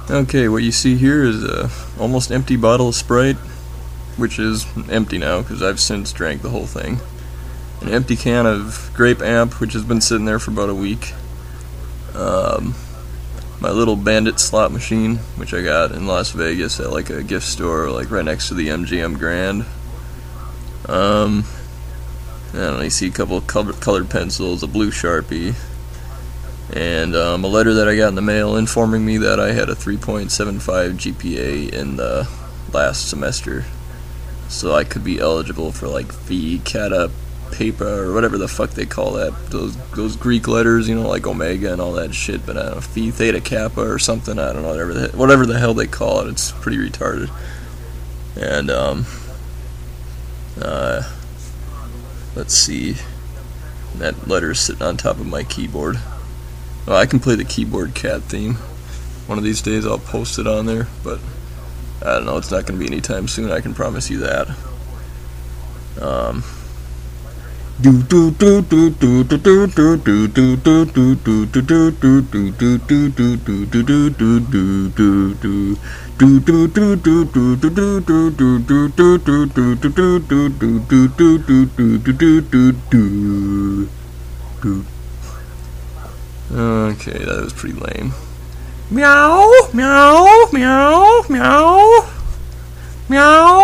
Okay, what you see here is a almost empty bottle of Sprite, which is empty now because I've since drank the whole thing. An empty can of Grape Amp, which has been sitting there for about a week. My little Bandit slot machine, which I got in Las Vegas at like a gift store, like right next to the MGM Grand. I don't know, you see a couple of colored pencils, a blue Sharpie, and a letter that I got in the mail informing me that I had a 3.75 GPA in the last semester, so I could be eligible for like Phi Kappa or whatever the fuck they call that. Those Greek letters, you know, like Omega and all that shit. But I don't know, Phi Theta Kappa or something. I don't know, whatever the hell they call it. It's pretty retarded. And let's see. That letter's sitting on top of my keyboard. Well, I can play the keyboard cat theme. One of these days I'll post it on there, but I don't know, it's not going to be anytime soon, I can promise you that. Okay, that was pretty lame. Meow, meow, meow, meow, meow.